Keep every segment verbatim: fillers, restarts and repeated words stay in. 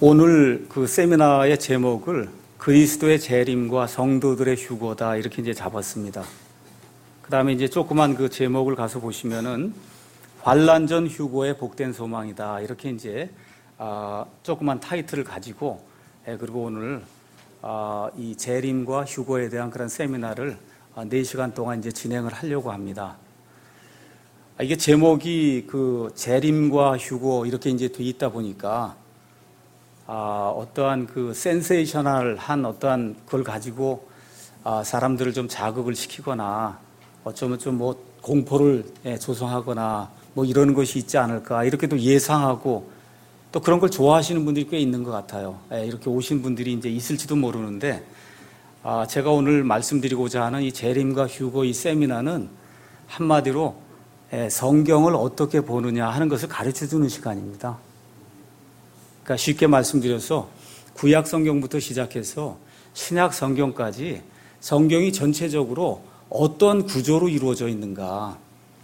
오늘 그 세미나의 제목을 그리스도의 재림과 성도들의 휴거다 이렇게 이제 잡았습니다. 그 다음에 이제 조그만 그 제목을 가서 보시면은 환난 전 휴거의 복된 소망이다 이렇게 이제 아, 조그만 타이틀을 가지고 예, 그리고 오늘 아, 이 재림과 휴거에 대한 그런 세미나를 아, 네 시간 동안 이제 진행을 하려고 합니다. 아, 이게 제목이 그 재림과 휴거 이렇게 이제 돼 있다 보니까 아, 어떠한 그 센세이셔널한 어떠한 그걸 가지고 아, 사람들을 좀 자극을 시키거나 어쩌면 좀 뭐 공포를 예, 조성하거나 뭐 이러는 것이 있지 않을까 이렇게 또 예상하고 또 그런 걸 좋아하시는 분들이 꽤 있는 것 같아요. 예, 이렇게 오신 분들이 이제 있을지도 모르는데 아, 제가 오늘 말씀드리고자 하는 이 재림과 휴거 이 세미나는 한마디로 예, 성경을 어떻게 보느냐 하는 것을 가르쳐 주는 시간입니다. 그러니까 쉽게 말씀드려서 구약 성경부터 시작해서 신약 성경까지 성경이 전체적으로 어떤 구조로 이루어져 있는가,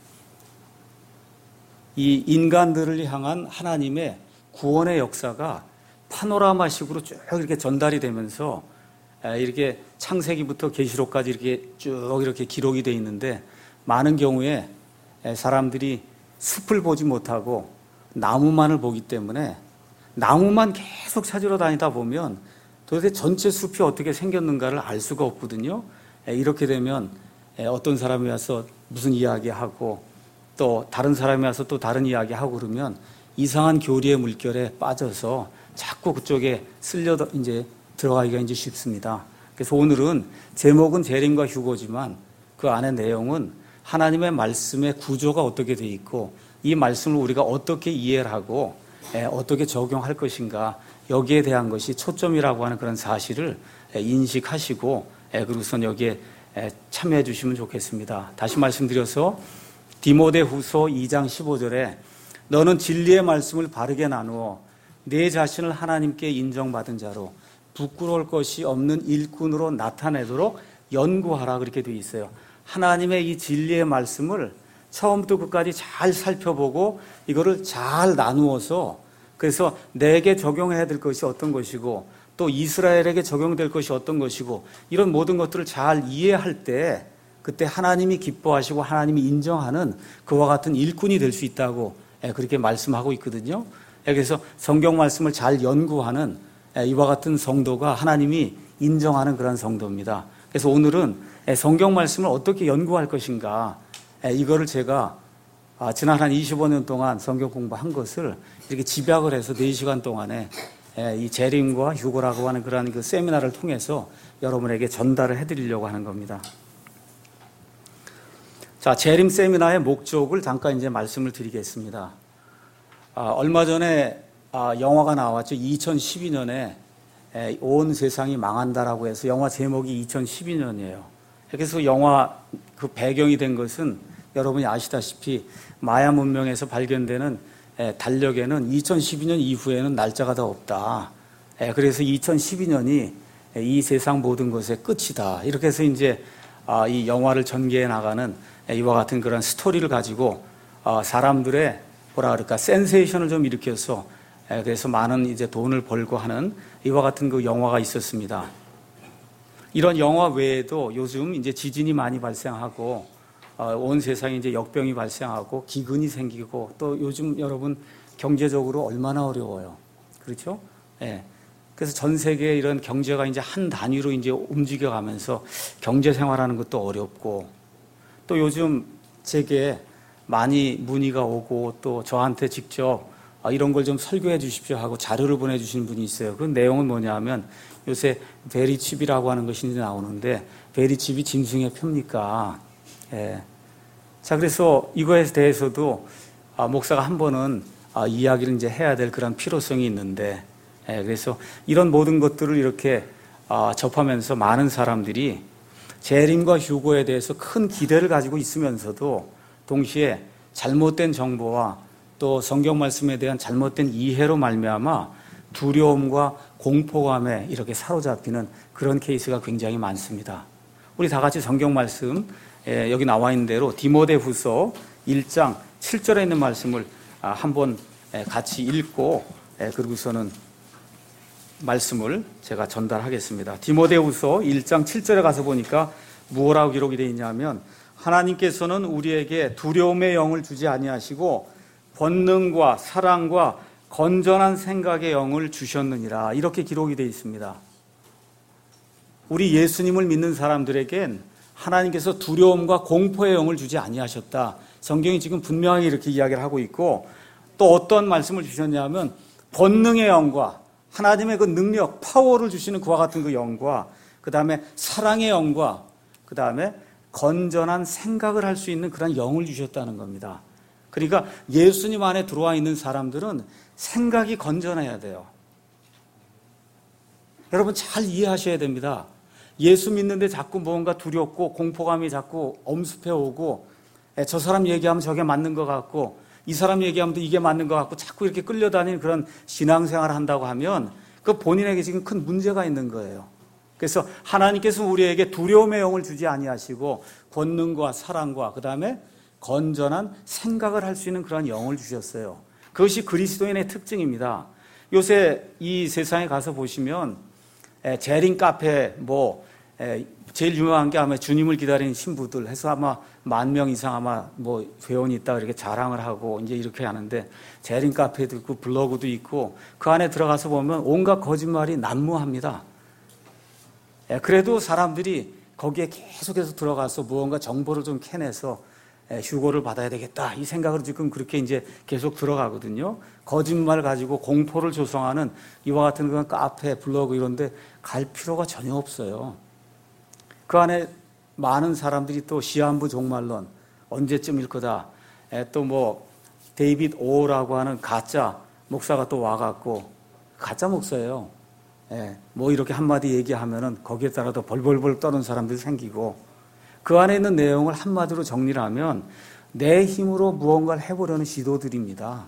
이 인간들을 향한 하나님의 구원의 역사가 파노라마식으로 쭉 이렇게 전달이 되면서 이렇게 창세기부터 계시록까지 이렇게 쭉 이렇게 기록이 되어 있는데 많은 경우에 사람들이 숲을 보지 못하고 나무만을 보기 때문에 나무만 계속 찾으러 다니다 보면 도대체 전체 숲이 어떻게 생겼는가를 알 수가 없거든요. 이렇게 되면 어떤 사람이 와서 무슨 이야기하고 또 다른 사람이 와서 또 다른 이야기하고 그러면 이상한 교리의 물결에 빠져서 자꾸 그쪽에 쓸려 이제 들어가기가 이제 쉽습니다. 그래서 오늘은 제목은 재림과 휴거지만 그 안에 내용은 하나님의 말씀의 구조가 어떻게 돼 있고 이 말씀을 우리가 어떻게 이해를 하고 어떻게 적용할 것인가 여기에 대한 것이 초점이라고 하는 그런 사실을 인식하시고 그리고선 여기에 참여해 주시면 좋겠습니다. 다시 말씀드려서 디모데후서 이 장 십오 절에 너는 진리의 말씀을 바르게 나누어 내 자신을 하나님께 인정받은 자로 부끄러울 것이 없는 일꾼으로 나타내도록 연구하라 그렇게 되어 있어요. 하나님의 이 진리의 말씀을 처음부터 끝까지 잘 살펴보고 이거를 잘 나누어서 그래서 내게 적용해야 될 것이 어떤 것이고 또 이스라엘에게 적용될 것이 어떤 것이고 이런 모든 것들을 잘 이해할 때 그때 하나님이 기뻐하시고 하나님이 인정하는 그와 같은 일꾼이 될 수 있다고 그렇게 말씀하고 있거든요. 그래서 성경 말씀을 잘 연구하는 이와 같은 성도가 하나님이 인정하는 그런 성도입니다. 그래서 오늘은 성경 말씀을 어떻게 연구할 것인가 이거를 제가 지난 한 이십오 년 동안 성경 공부한 것을 이렇게 집약을 해서 네 시간 동안에 이 재림과 휴거라고 하는 그런 그 세미나를 통해서 여러분에게 전달을 해드리려고 하는 겁니다. 자, 재림 세미나의 목적을 잠깐 이제 말씀을 드리겠습니다. 아, 얼마 전에 아, 영화가 나왔죠. 이천십이 년에 에, 온 세상이 망한다라고 해서 영화 제목이 이천십이 년이에요. 그래서 영화 그 배경이 된 것은 여러분이 아시다시피 마야 문명에서 발견되는 에, 달력에는 이천십이 년 이후에는 날짜가 더 없다. 에, 그래서 이천십이 년이 에, 이 세상 모든 것의 끝이다. 이렇게 해서 이제 아, 이 영화를 전개해 나가는 에, 이와 같은 그런 스토리를 가지고 아, 사람들의 뭐라 그럴까 센세이션을 좀 일으켜서 에, 그래서 많은 이제 돈을 벌고 하는 이와 같은 그 영화가 있었습니다. 이런 영화 외에도 요즘 이제 지진이 많이 발생하고 어, 온 세상에 이제 역병이 발생하고 기근이 생기고 또 요즘 여러분 경제적으로 얼마나 어려워요. 그렇죠? 예. 그래서 전 세계 이런 경제가 이제 한 단위로 이제 움직여가면서 경제 생활하는 것도 어렵고 또 요즘 제게 많이 문의가 오고 또 저한테 직접 이런 걸 좀 설교해 주십시오 하고 자료를 보내주시는 분이 있어요. 그 내용은 뭐냐면 요새 베리칩이라고 하는 것이 나오는데 베리칩이 짐승의 표입니까? 예. 자, 그래서 이거에 대해서도 아, 목사가 한 번은 아, 이야기를 이제 해야 될 그런 필요성이 있는데, 예, 그래서 이런 모든 것들을 이렇게 아, 접하면서 많은 사람들이 재림과 휴거에 대해서 큰 기대를 가지고 있으면서도 동시에 잘못된 정보와 또 성경 말씀에 대한 잘못된 이해로 말미암아 두려움과 공포감에 이렇게 사로잡히는 그런 케이스가 굉장히 많습니다. 우리 다 같이 성경 말씀 예, 여기 나와 있는 대로 디모데후서 일 장 칠 절에 있는 말씀을 아, 한번 예, 같이 읽고 예, 그리고서는 말씀을 제가 전달하겠습니다. 디모데후서 일 장 칠 절에 가서 보니까 무엇라고 기록이 되어 있냐면 하나님께서는 우리에게 두려움의 영을 주지 아니하시고 권능과 사랑과 건전한 생각의 영을 주셨느니라, 이렇게 기록이 되어 있습니다. 우리 예수님을 믿는 사람들에겐 하나님께서 두려움과 공포의 영을 주지 아니하셨다. 성경이 지금 분명히 이렇게 이야기를 하고 있고, 또 어떤 말씀을 주셨냐면 권능의 영과 하나님의 그 능력, 파워를 주시는 그와 같은 그 영과, 그 다음에 사랑의 영과, 그 다음에 건전한 생각을 할 수 있는 그런 영을 주셨다는 겁니다. 그러니까 예수님 안에 들어와 있는 사람들은 생각이 건전해야 돼요. 여러분 잘 이해하셔야 됩니다. 예수 믿는데 자꾸 뭔가 두렵고 공포감이 자꾸 엄습해 오고, 저 사람 얘기하면 저게 맞는 것 같고 이 사람 얘기하면 또 이게 맞는 것 같고 자꾸 이렇게 끌려다니는 그런 신앙생활을 한다고 하면 그 본인에게 지금 큰 문제가 있는 거예요. 그래서 하나님께서 우리에게 두려움의 영을 주지 아니하시고 권능과 사랑과 그 다음에 건전한 생각을 할 수 있는 그런 영을 주셨어요. 그것이 그리스도인의 특징입니다. 요새 이 세상에 가서 보시면 재림 카페, 뭐 제일 유명한 게 아마 주님을 기다리는 신부들 해서 아마 만 명 이상 아마 뭐 회원이 있다 이렇게 자랑을 하고 이제 이렇게 하는데, 재림 카페도 있고 블로그도 있고 그 안에 들어가서 보면 온갖 거짓말이 난무합니다. 그래도 사람들이 거기에 계속해서 들어가서 무언가 정보를 좀 캐내서 휴고를 받아야 되겠다 이 생각으로 지금 그렇게 이제 계속 들어가거든요. 거짓말 가지고 공포를 조성하는 이와 같은 그런 카페, 블로그 이런 데 갈 필요가 전혀 없어요. 그 안에 많은 사람들이 또 시한부 종말론 언제쯤일 거다, 또 뭐 데이빗 오라고 하는 가짜 목사가 또 와갖고, 가짜 목사예요. 뭐 이렇게 한마디 얘기하면은 거기에 따라 더 벌벌벌 떠는 사람들이 생기고, 그 안에 있는 내용을 한마디로 정리를 하면 내 힘으로 무언가를 해보려는 시도들입니다.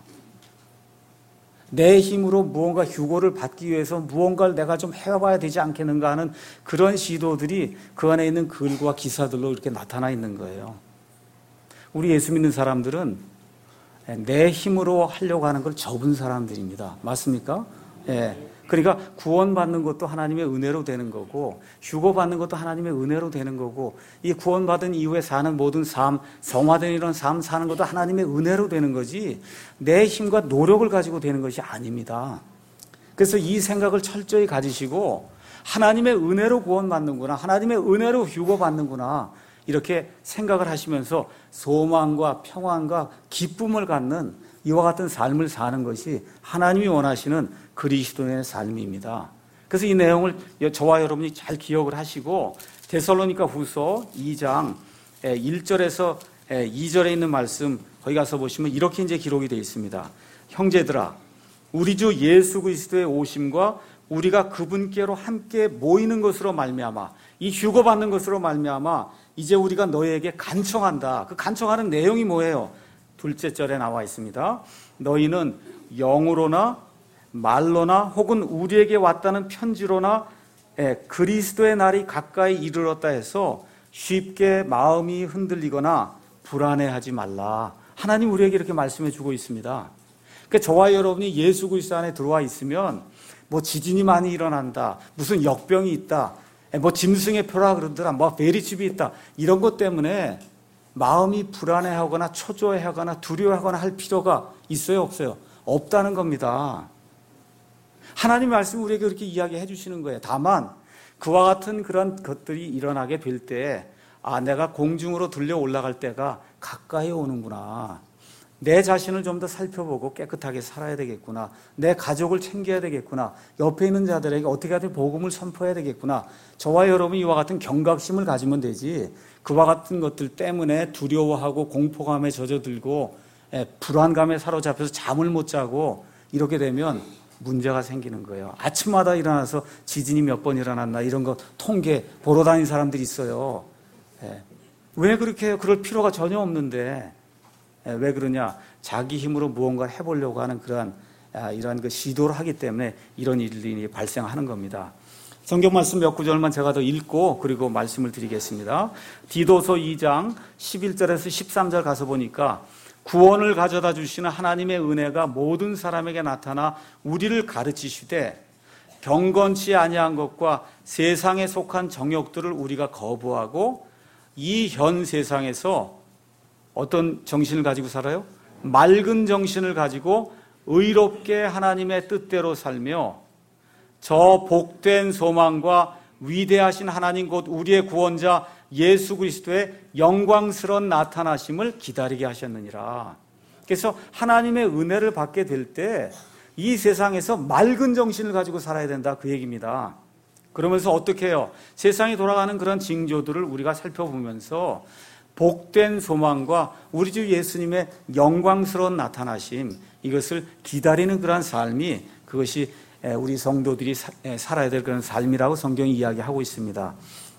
내 힘으로 무언가 휴고를 받기 위해서 무언가를 내가 좀 해봐야 되지 않겠는가 하는 그런 시도들이 그 안에 있는 글과 기사들로 이렇게 나타나 있는 거예요. 우리 예수 믿는 사람들은 내 힘으로 하려고 하는 걸 접은 사람들입니다. 맞습니까? 예. 그러니까 구원받는 것도 하나님의 은혜로 되는 거고, 휴고받는 것도 하나님의 은혜로 되는 거고, 이 구원받은 이후에 사는 모든 삶, 성화된 이런 삶 사는 것도 하나님의 은혜로 되는 거지 내 힘과 노력을 가지고 되는 것이 아닙니다. 그래서 이 생각을 철저히 가지시고 하나님의 은혜로 구원받는구나, 하나님의 은혜로 휴고받는구나 이렇게 생각을 하시면서 소망과 평안과 기쁨을 갖는 이와 같은 삶을 사는 것이 하나님이 원하시는 그리스도인의 삶입니다. 그래서 이 내용을 저와 여러분이 잘 기억을 하시고, 데살로니가 후서 이 장 일 절에서 이 절에 있는 말씀 거기 가서 보시면 이렇게 이제 기록이 되어 있습니다. 형제들아, 우리 주 예수 그리스도의 오심과 우리가 그분께로 함께 모이는 것으로 말미암아, 이 휴거받는 것으로 말미암아 이제 우리가 너희에게 간청한다. 그 간청하는 내용이 뭐예요? 둘째 절에 나와 있습니다. 너희는 영으로나 말로나 혹은 우리에게 왔다는 편지로나 그리스도의 날이 가까이 이르렀다 해서 쉽게 마음이 흔들리거나 불안해하지 말라. 하나님 우리에게 이렇게 말씀해 주고 있습니다. 그러니까 저와 여러분이 예수 그리스도 안에 들어와 있으면 뭐 지진이 많이 일어난다, 무슨 역병이 있다, 뭐 짐승의 표라 그러더라, 뭐 베리집이 있다, 이런 것 때문에 마음이 불안해하거나 초조해하거나 두려워하거나 할 필요가 있어요, 없어요? 없다는 겁니다. 하나님 말씀 우리에게 그렇게 이야기해 주시는 거예요. 다만 그와 같은 그런 것들이 일어나게 될 때, 아, 내가 공중으로 들려 올라갈 때가 가까이 오는구나. 내 자신을 좀 더 살펴보고 깨끗하게 살아야 되겠구나. 내 가족을 챙겨야 되겠구나. 옆에 있는 자들에게 어떻게 하든 복음을 선포해야 되겠구나. 저와 여러분이 이와 같은 경각심을 가지면 되지, 그와 같은 것들 때문에 두려워하고 공포감에 젖어들고 불안감에 사로잡혀서 잠을 못 자고 이렇게 되면 문제가 생기는 거예요. 아침마다 일어나서 지진이 몇 번 일어났나 이런 거 통계 보러 다니는 사람들이 있어요. 왜 그렇게 해요? 그럴 필요가 전혀 없는데. 왜 그러냐? 자기 힘으로 무언가를 해보려고 하는 그러한 이러한 그 시도를 하기 때문에 이런 일이 발생하는 겁니다. 성경 말씀 몇 구절만 제가 더 읽고 그리고 말씀을 드리겠습니다. 디도서 이 장 십일 절에서 십삼 절 가서 보니까 구원을 가져다 주시는 하나님의 은혜가 모든 사람에게 나타나 우리를 가르치시되 경건치 아니한 것과 세상에 속한 정욕들을 우리가 거부하고 이 현 세상에서 어떤 정신을 가지고 살아요? 맑은 정신을 가지고 의롭게 하나님의 뜻대로 살며 저 복된 소망과 위대하신 하나님 곧 우리의 구원자 예수 그리스도의 영광스러운 나타나심을 기다리게 하셨느니라. 그래서 하나님의 은혜를 받게 될 때 이 세상에서 맑은 정신을 가지고 살아야 된다, 그 얘기입니다. 그러면서 어떻게 해요? 세상이 돌아가는 그런 징조들을 우리가 살펴보면서 복된 소망과 우리 주 예수님의 영광스러운 나타나심, 이것을 기다리는 그런 삶이, 그것이 우리 성도들이 살아야 될 그런 삶이라고 성경이 이야기하고 있습니다.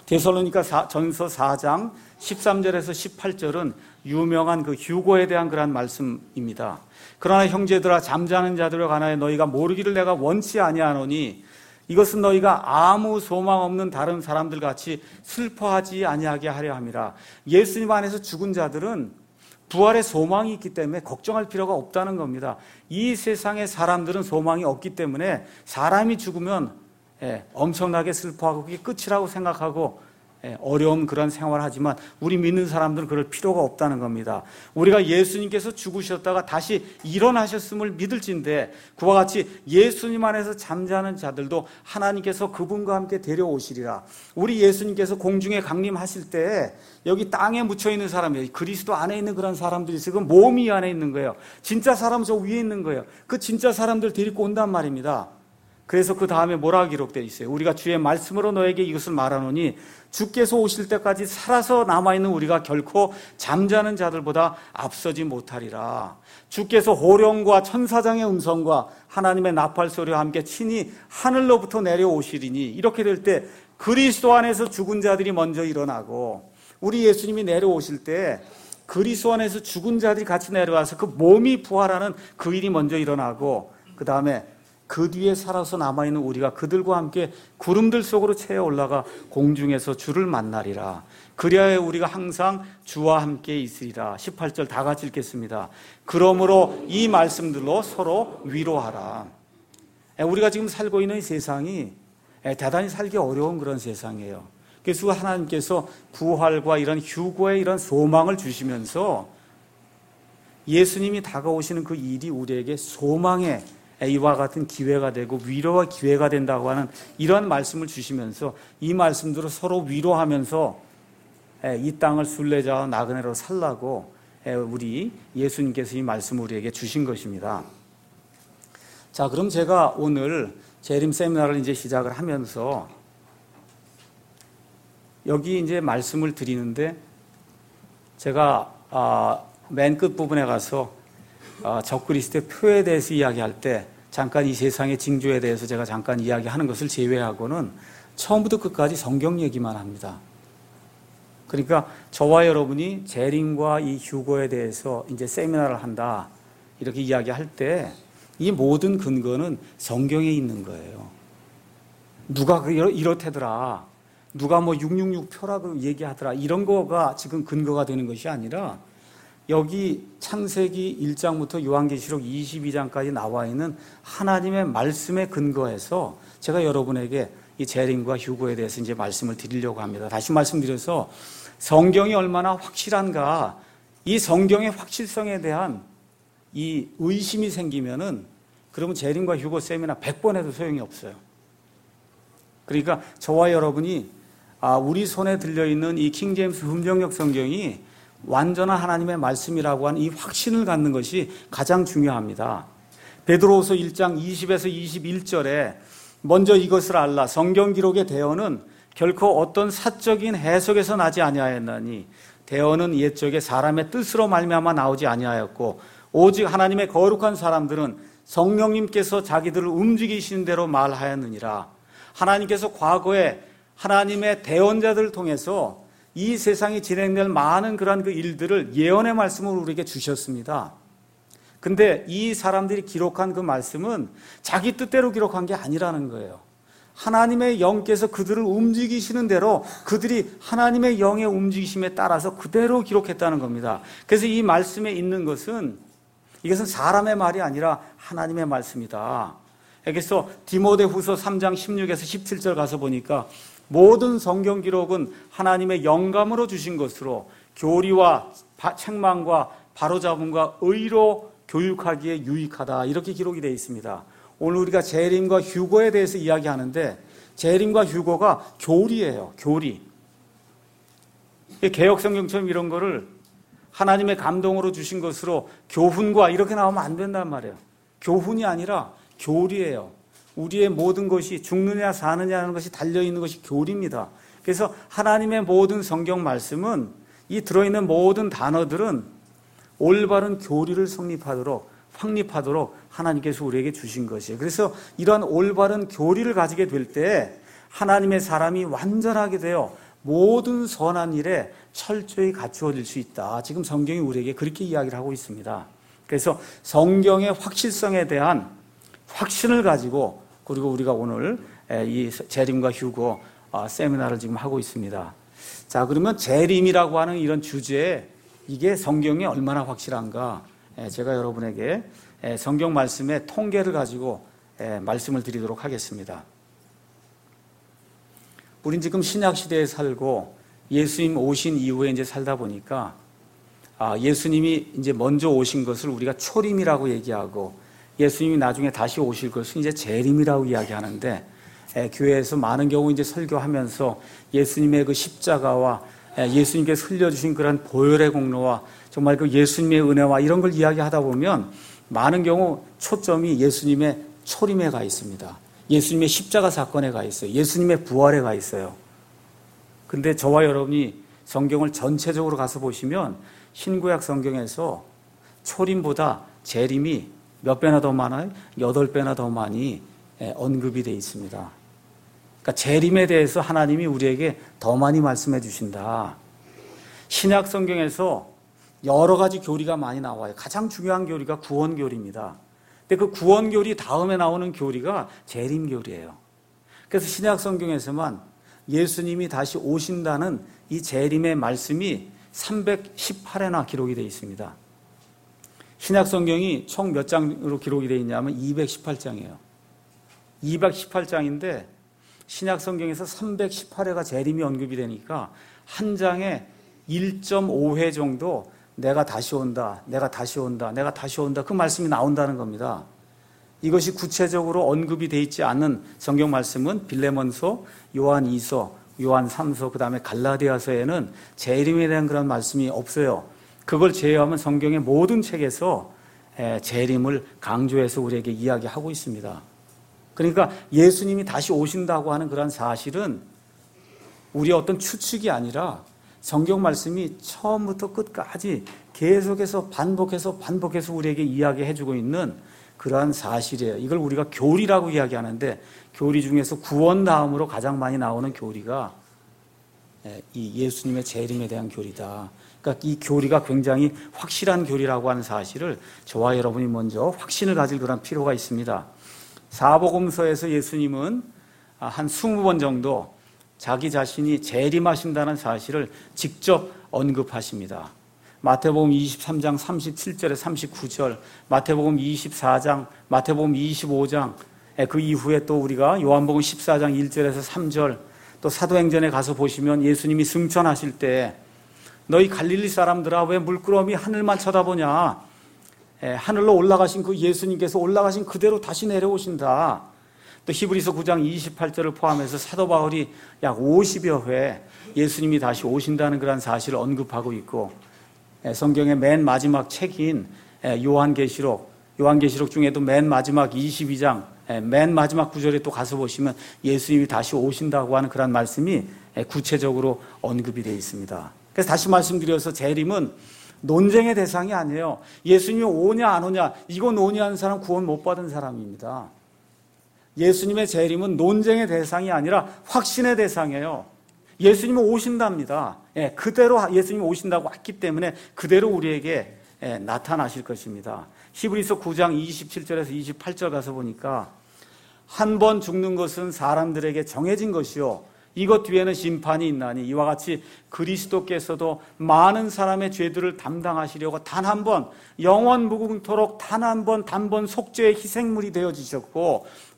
데살로니가 전서 사 장 십삼 절에서 십팔 절은 유명한 그 휴고에 대한 그런 말씀입니다. 그러나 형제들아, 잠자는 자들에 관하여 너희가 모르기를 내가 원치 아니하노니 이것은 너희가 아무 소망 없는 다른 사람들 같이 슬퍼하지 아니하게 하려 함이라. 예수님 안에서 죽은 자들은 부활의 소망이 있기 때문에 걱정할 필요가 없다는 겁니다. 이 세상의 사람들은 소망이 없기 때문에 사람이 죽으면 예, 엄청나게 슬퍼하고 그게 끝이라고 생각하고 예, 어려운 그런 생활을 하지만 우리 믿는 사람들은 그럴 필요가 없다는 겁니다. 우리가 예수님께서 죽으셨다가 다시 일어나셨음을 믿을진데 그와 같이 예수님 안에서 잠자는 자들도 하나님께서 그분과 함께 데려오시리라. 우리 예수님께서 공중에 강림하실 때 여기 땅에 묻혀있는 사람이에요. 그리스도 안에 있는 그런 사람들이 지금 몸이 안에 있는 거예요. 진짜 사람 저 위에 있는 거예요. 그 진짜 사람들 데리고 온단 말입니다. 그래서 그 다음에 뭐라 기록되어 있어요? 우리가 주의 말씀으로 너에게 이것을 말하노니 주께서 오실 때까지 살아서 남아있는 우리가 결코 잠자는 자들보다 앞서지 못하리라. 주께서 호령과 천사장의 음성과 하나님의 나팔 소리와 함께 친히 하늘로부터 내려오시리니 이렇게 될 때 그리스도 안에서 죽은 자들이 먼저 일어나고 우리 예수님이 내려오실 때 그리스도 안에서 죽은 자들이 같이 내려와서 그 몸이 부활하는 그 일이 먼저 일어나고 그 다음에 그 뒤에 살아서 남아있는 우리가 그들과 함께 구름들 속으로 채어 올라가 공중에서 주를 만나리라. 그리하여 우리가 항상 주와 함께 있으리라. 십팔 절 다 같이 읽겠습니다. 그러므로 이 말씀들로 서로 위로하라. 우리가 지금 살고 있는 이 세상이 대단히 살기 어려운 그런 세상이에요. 그래서 하나님께서 부활과 이런 휴고의 이런 소망을 주시면서 예수님이 다가오시는 그 일이 우리에게 소망의 이와 같은 기회가 되고 위로와 기회가 된다고 하는 이런 말씀을 주시면서 이 말씀대로 서로 위로하면서 이 땅을 순례자와 나그네로 살라고 우리 예수님께서 이 말씀을 우리에게 주신 것입니다. 자, 그럼 제가 오늘 재림 세미나를 이제 시작을 하면서 여기 이제 말씀을 드리는데 제가 맨 끝 부분에 가서 적그리스도의 표에 대해서 이야기할 때 잠깐 이 세상의 징조에 대해서 제가 잠깐 이야기하는 것을 제외하고는 처음부터 끝까지 성경 얘기만 합니다. 그러니까 저와 여러분이 재림과 이 휴거에 대해서 이제 세미나를 한다 이렇게 이야기할 때 이 모든 근거는 성경에 있는 거예요. 누가 이렇다더라, 누가 뭐 육육육 표라고 얘기하더라, 이런 거가 지금 근거가 되는 것이 아니라 여기 창세기 일 장부터 요한계시록 이십이 장까지 나와 있는 하나님의 말씀에 근거해서 제가 여러분에게 이 재림과 휴거에 대해서 이제 말씀을 드리려고 합니다. 다시 말씀드려서 성경이 얼마나 확실한가, 이 성경의 확실성에 대한 이 의심이 생기면은 그러면 재림과 휴거 세미나 백 번 해도 소용이 없어요. 그러니까 저와 여러분이 우리 손에 들려있는 이 킹제임스 흠정역 성경이 완전한 하나님의 말씀이라고 하는 이 확신을 갖는 것이 가장 중요합니다. 베드로후서 일 장 이십에서 이십일 절에 먼저 이것을 알라. 성경 기록의 대언은 결코 어떤 사적인 해석에서 나지 아니하였나니 대언은 옛적에 사람의 뜻으로 말미암아 나오지 아니하였고 오직 하나님의 거룩한 사람들은 성령님께서 자기들을 움직이시는 대로 말하였느니라. 하나님께서 과거에 하나님의 대언자들을 통해서 이 세상이 진행될 많은 그런 그 일들을 예언의 말씀으로 우리에게 주셨습니다. 근데 이 사람들이 기록한 그 말씀은 자기 뜻대로 기록한 게 아니라는 거예요. 하나님의 영께서 그들을 움직이시는 대로 그들이 하나님의 영의 움직이심에 따라서 그대로 기록했다는 겁니다. 그래서 이 말씀에 있는 것은 이것은 사람의 말이 아니라 하나님의 말씀이다. 그래서 디모데후서 삼 장 십육에서 십칠 절 가서 보니까 모든 성경 기록은 하나님의 영감으로 주신 것으로 교리와 책망과 바로잡음과 의로 교육하기에 유익하다, 이렇게 기록이 되어 있습니다. 오늘 우리가 재림과 휴거에 대해서 이야기하는데 재림과 휴거가 교리예요. 교리. 개역성경처럼 이런 거를 하나님의 감동으로 주신 것으로 교훈과 이렇게 나오면 안 된단 말이에요. 교훈이 아니라 교리예요. 우리의 모든 것이 죽느냐 사느냐 하는 것이 달려있는 것이 교리입니다. 그래서 하나님의 모든 성경 말씀은, 이 들어있는 모든 단어들은 올바른 교리를 성립하도록, 확립하도록 하나님께서 우리에게 주신 것이에요. 그래서 이런 올바른 교리를 가지게 될 때 하나님의 사람이 완전하게 되어 모든 선한 일에 철저히 갖추어질 수 있다. 지금 성경이 우리에게 그렇게 이야기를 하고 있습니다. 그래서 성경의 확실성에 대한 확신을 가지고, 그리고 우리가 오늘 이 재림과 휴거 세미나를 지금 하고 있습니다. 자, 그러면 재림이라고 하는 이런 주제에 이게 성경이 얼마나 확실한가, 제가 여러분에게 성경 말씀의 통계를 가지고 말씀을 드리도록 하겠습니다. 우린 지금 신약 시대에 살고 예수님 오신 이후에 이제 살다 보니까 아, 예수님이 이제 먼저 오신 것을 우리가 초림이라고 얘기하고 예수님이 나중에 다시 오실 것을 이제 재림이라고 이야기하는데, 에, 교회에서 많은 경우 이제 설교하면서 예수님의 그 십자가와 에, 예수님께서 흘려주신 그런 보혈의 공로와 정말 그 예수님의 은혜와 이런 걸 이야기하다 보면 많은 경우 초점이 예수님의 초림에 가 있습니다. 예수님의 십자가 사건에 가 있어요. 예수님의 부활에 가 있어요. 근데 저와 여러분이 성경을 전체적으로 가서 보시면 신구약 성경에서 초림보다 재림이 몇 배나 더 많아요? 여덟 배나 더 많이 언급이 되어 있습니다. 그러니까 재림에 대해서 하나님이 우리에게 더 많이 말씀해 주신다. 신약 성경에서 여러 가지 교리가 많이 나와요. 가장 중요한 교리가 구원 교리입니다. 근데 그 구원 교리 다음에 나오는 교리가 재림 교리예요. 그래서 신약 성경에서만 예수님이 다시 오신다는 이 재림의 말씀이 삼백십팔 회나 기록이 되어 있습니다. 신약 성경이 총 몇 장으로 기록이 되어 있냐면 이백십팔 장이에요. 이백십팔 장인데 신약 성경에서 삼백십팔 회가 재림이 언급이 되니까 한 장에 일 점 오 회 정도 내가 다시 온다, 내가 다시 온다, 내가 다시 온다, 그 말씀이 나온다는 겁니다. 이것이 구체적으로 언급이 되어 있지 않은 성경 말씀은 빌레몬서, 요한 이 서, 요한 삼 서, 그 다음에 갈라디아서에는 재림에 대한 그런 말씀이 없어요. 그걸 제외하면 성경의 모든 책에서 재림을 강조해서 우리에게 이야기하고 있습니다. 그러니까 예수님이 다시 오신다고 하는 그런 사실은 우리의 어떤 추측이 아니라 성경 말씀이 처음부터 끝까지 계속해서 반복해서 반복해서 우리에게 이야기해주고 있는 그러한 사실이에요. 이걸 우리가 교리라고 이야기하는데 교리 중에서 구원 다음으로 가장 많이 나오는 교리가 이 예수님의 재림에 대한 교리다. 그러니까 이 교리가 굉장히 확실한 교리라고 하는 사실을 저와 여러분이 먼저 확신을 가질 그런 필요가 있습니다. 사복음서에서 예수님은 한 이십 번 정도 자기 자신이 재림하신다는 사실을 직접 언급하십니다. 마태복음 이십삼 장 삼십칠 절에 삼십구 절, 마태복음 이십사 장, 마태복음 이십오 장, 그 이후에 또 우리가 요한복음 십사 장 일 절에서 삼 절, 또 사도행전에 가서 보시면 예수님이 승천하실 때 너희 갈릴리 사람들아 왜 물끄러미 하늘만 쳐다보냐, 하늘로 올라가신 그 예수님께서 올라가신 그대로 다시 내려오신다. 또 히브리서 구 장 이십팔 절을 포함해서 사도 바울이 약 오십여 회 예수님이 다시 오신다는 그런 사실을 언급하고 있고, 성경의 맨 마지막 책인 요한계시록, 요한계시록 중에도 맨 마지막 이십이 장, 맨 마지막 구절에 또 가서 보시면 예수님이 다시 오신다고 하는 그런 말씀이 구체적으로 언급이 되어 있습니다. 그래서 다시 말씀드려서 재림은 논쟁의 대상이 아니에요. 예수님이 오냐 안 오냐, 이거 논의하는 사람 구원 못 받은 사람입니다. 예수님의 재림은 논쟁의 대상이 아니라 확신의 대상이에요. 예수님은 오신답니다. 예, 그대로 예수님이 오신다고 했기 때문에 그대로 우리에게 예, 나타나실 것입니다. 히브리서 구 장 이십칠 절에서 이십팔 절 가서 보니까 한 번 죽는 것은 사람들에게 정해진 것이요 이것 뒤에는 심판이 있나니 이와 같이 그리스도께서도 많은 사람의 죄들을 담당하시려고 단 한 번 영원 무궁토록 단 한 번 단번 속죄의 희생물이 되어지셨고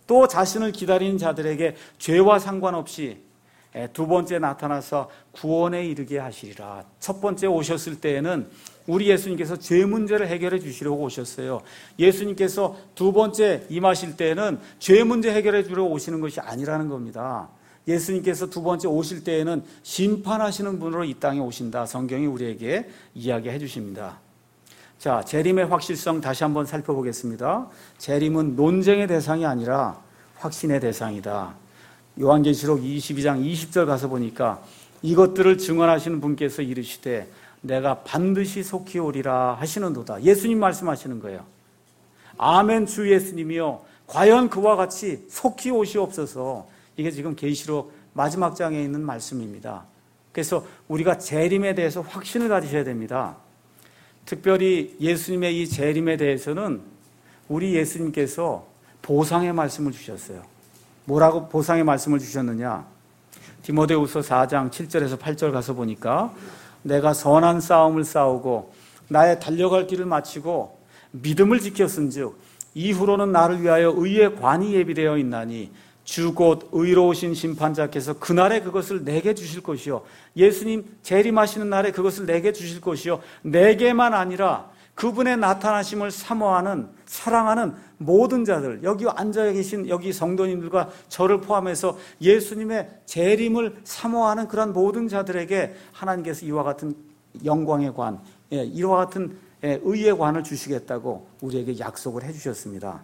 또 자신을 기다리는 자들에게 죄와 상관없이 두 번째 나타나서 구원에 이르게 하시리라. 첫 번째 오셨을 때에는 우리 예수님께서 죄 문제를 해결해 주시려고 오셨어요. 예수님께서 두 번째 임하실 때에는 죄 문제 해결해 주려고 오시는 것이 아니라는 겁니다. 예수님께서 두 번째 오실 때에는 심판하시는 분으로 이 땅에 오신다. 성경이 우리에게 이야기해 주십니다. 자, 재림의 확실성 다시 한번 살펴보겠습니다. 재림은 논쟁의 대상이 아니라 확신의 대상이다. 요한계시록 이십이 장 이십 절 가서 보니까 이것들을 증언하시는 분께서 이르시되 내가 반드시 속히 오리라 하시는도다. 예수님 말씀하시는 거예요. 아멘 주 예수님이요 과연 그와 같이 속히 오시옵소서. 이게 지금 계시록 마지막 장에 있는 말씀입니다. 그래서 우리가 재림에 대해서 확신을 가지셔야 됩니다. 특별히 예수님의 이 재림에 대해서는 우리 예수님께서 보상의 말씀을 주셨어요. 뭐라고 보상의 말씀을 주셨느냐? 디모데후서 사 장 칠 절에서 팔 절 가서 보니까 내가 선한 싸움을 싸우고 나의 달려갈 길을 마치고 믿음을 지켰은즉 이후로는 나를 위하여 의의 관이 예비되어 있나니 주 곧 의로우신 심판자께서 그날에 그것을 내게 주실 것이요 예수님 재림하시는 날에 그것을 내게 주실 것이요 내게만 아니라 그분의 나타나심을 사모하는 사랑하는 모든 자들, 여기 앉아 계신 여기 성도님들과 저를 포함해서 예수님의 재림을 사모하는 그런 모든 자들에게 하나님께서 이와 같은 영광의 관, 이와 같은 의의 관을 주시겠다고 우리에게 약속을 해주셨습니다.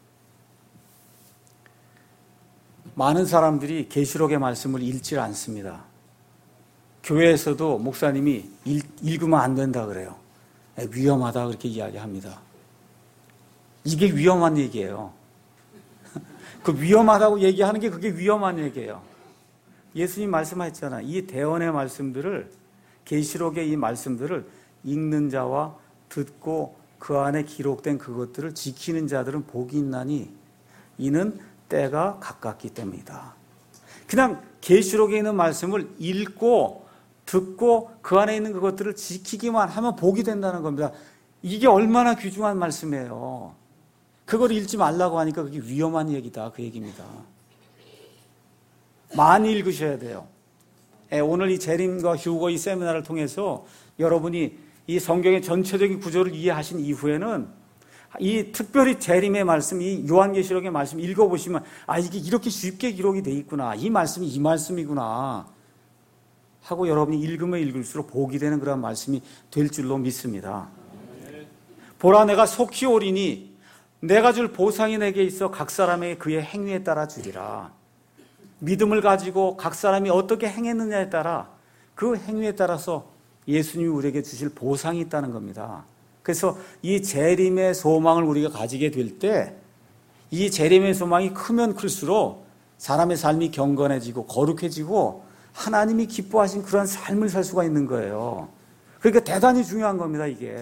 많은 사람들이 계시록의 말씀을 읽지 않습니다. 교회에서도 목사님이 읽, 읽으면 안 된다 그래요. 위험하다 그렇게 이야기합니다. 이게 위험한 얘기예요. 그 위험하다고 얘기하는 게 그게 위험한 얘기예요. 예수님 말씀하셨잖아. 이 대언의 말씀들을 계시록의 이 말씀들을 읽는 자와 듣고 그 안에 기록된 그것들을 지키는 자들은 복이 있나니 이는 때가 가깝기 때문이다. 그냥 계시록에 있는 말씀을 읽고 듣고 그 안에 있는 그것들을 지키기만 하면 복이 된다는 겁니다. 이게 얼마나 귀중한 말씀이에요. 그걸 읽지 말라고 하니까 그게 위험한 얘기다 그 얘기입니다. 많이 읽으셔야 돼요. 오늘 이 재림과 휴거 이 세미나를 통해서 여러분이 이 성경의 전체적인 구조를 이해하신 이후에는 이 특별히 재림의 말씀, 이 요한계시록의 말씀 읽어보시면 아 이게 이렇게 쉽게 기록이 돼 있구나. 이 말씀이 이 말씀이구나. 하고 여러분이 읽으면 읽을수록 복이 되는 그런 말씀이 될 줄로 믿습니다. 보라 내가 속히 오리니 내가 줄 보상이 내게 있어 각 사람에게 그의 행위에 따라 주리라. 믿음을 가지고 각 사람이 어떻게 행했느냐에 따라 그 행위에 따라서 예수님이 우리에게 주실 보상이 있다는 겁니다. 그래서 이 재림의 소망을 우리가 가지게 될 때 이 재림의 소망이 크면 클수록 사람의 삶이 경건해지고 거룩해지고 하나님이 기뻐하신 그런 삶을 살 수가 있는 거예요. 그러니까 대단히 중요한 겁니다, 이게.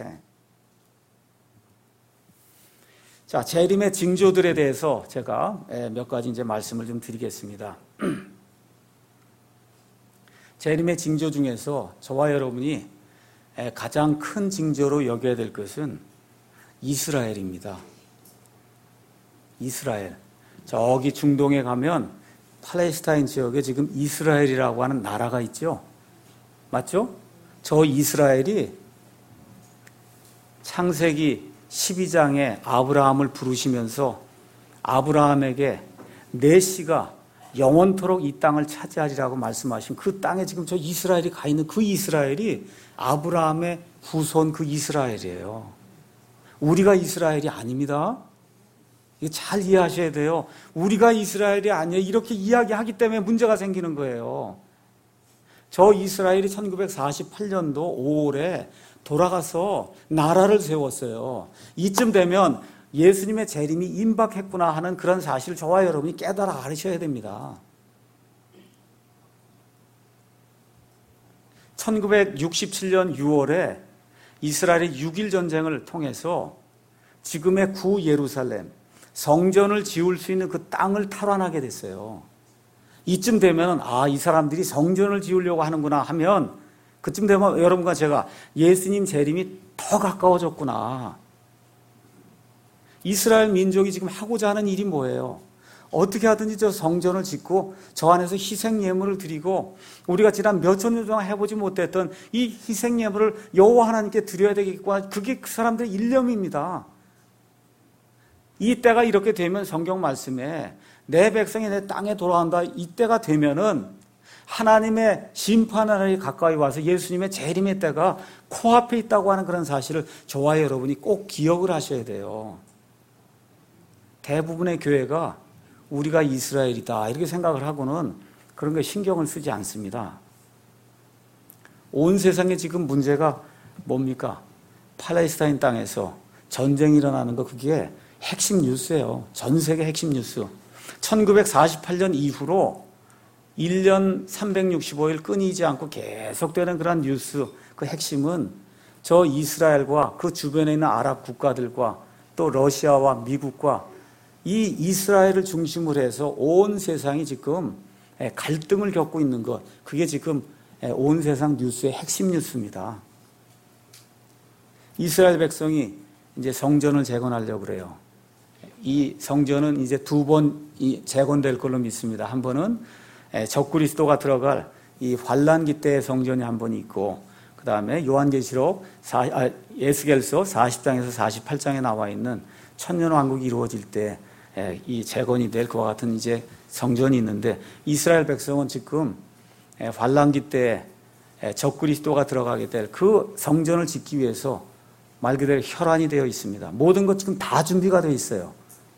자, 재림의 징조들에 대해서 제가 몇 가지 이제 말씀을 좀 드리겠습니다. 재림의 징조 중에서 저와 여러분이 가장 큰 징조로 여겨야 될 것은 이스라엘입니다. 이스라엘. 저기 중동에 가면 팔레스타인 지역에 지금 이스라엘이라고 하는 나라가 있죠. 맞죠? 저 이스라엘이 창세기 십이 장에 아브라함을 부르시면서 아브라함에게 내 씨가 영원토록 이 땅을 차지하리라고 말씀하신 그 땅에 지금 저 이스라엘이 가 있는 그 이스라엘이 아브라함의 후손 그 이스라엘이에요. 우리가 이스라엘이 아닙니다. 이거 잘 이해하셔야 돼요. 우리가 이스라엘이 아니에요. 이렇게 이야기하기 때문에 문제가 생기는 거예요. 저 이스라엘이 천구백사십팔 년도 오월에 돌아가서 나라를 세웠어요. 이쯤 되면 예수님의 재림이 임박했구나 하는 그런 사실을 저와 여러분이 깨달아 알으셔야 됩니다. 천구백육십칠 년 유월에 이스라엘이 육 일 전쟁을 통해서 지금의 구 예루살렘, 성전을 지을 수 있는 그 땅을 탈환하게 됐어요. 이쯤 되면 아, 이 사람들이 성전을 지으려고 하는구나 하면 그쯤 되면 여러분과 제가 예수님 재림이 더 가까워졌구나. 이스라엘 민족이 지금 하고자 하는 일이 뭐예요? 어떻게 하든지 저 성전을 짓고 저 안에서 희생 예물을 드리고 우리가 지난 몇천 년 동안 해보지 못했던 이 희생 예물을 여호와 하나님께 드려야 되겠구나. 그게 그 사람들의 일념입니다. 이 때가 이렇게 되면 성경 말씀에 내 백성이 내 땅에 돌아온다. 이 때가 되면은 하나님의 심판하늘이 가까이 와서 예수님의 재림의 때가 코앞에 있다고 하는 그런 사실을 저와 여러분이 꼭 기억을 하셔야 돼요. 대부분의 교회가 우리가 이스라엘이다 이렇게 생각을 하고는 그런 거 신경을 쓰지 않습니다. 온 세상에 지금 문제가 뭡니까? 팔레스타인 땅에서 전쟁이 일어나는 거 그게 핵심 뉴스예요. 전 세계 핵심 뉴스. 천구백사십팔 년 이후로 일 년 삼백육십오 일 끊이지 않고 계속되는 그런 뉴스 그 핵심은 저 이스라엘과 그 주변에 있는 아랍 국가들과 또 러시아와 미국과 이 이스라엘을 중심으로 해서 온 세상이 지금 갈등을 겪고 있는 것 그게 지금 온 세상 뉴스의 핵심 뉴스입니다. 이스라엘 백성이 이제 성전을 재건하려고 그래요. 이 성전은 이제 두 번 재건될 걸로 믿습니다. 한 번은 적그리스도가 들어갈 이 환란기 때의 성전이 한 번 있고 그 다음에 요한계시록 아, 에스겔서 사십 장에서 사십팔 장에 나와 있는 천년왕국이 이루어질 때 이 재건이 될 그와 같은 이제 성전이 있는데 이스라엘 백성은 지금 환란기 때 적그리스도가 들어가게 될 그 성전을 짓기 위해서 말 그대로 혈안이 되어 있습니다. 모든 것 지금 다 준비가 되어 있어요.